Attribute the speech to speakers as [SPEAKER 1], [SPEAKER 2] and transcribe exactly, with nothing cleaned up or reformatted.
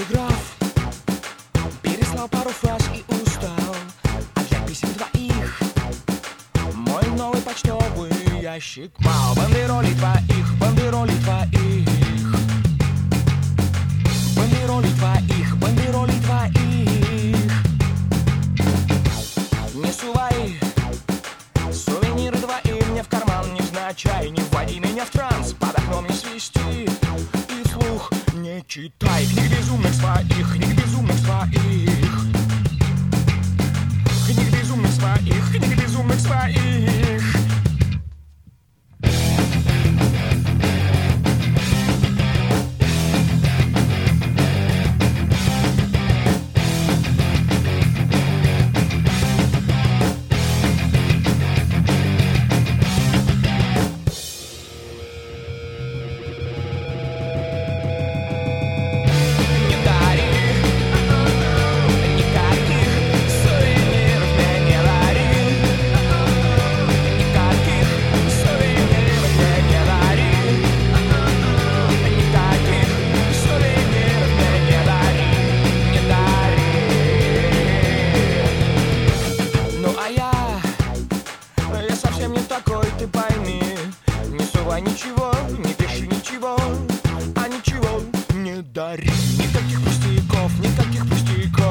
[SPEAKER 1] телеграф переслал пару фраз и устал. А для писем двоих мой новый почтовый ящик мал. Бандероли твоих, бандероли твоих, бандероли твоих, бандероли твоих. Не сувай сувениры твои мне в карман невзначай. Не вводи меня в транс, под окном не свисти и вслух не читай книг безумных своих, книг безумных своих, книг безумных своих, книг безумных своих. Ничего, не пиши ничего, а ничего не дари. Никаких пустяков, никаких пустяков.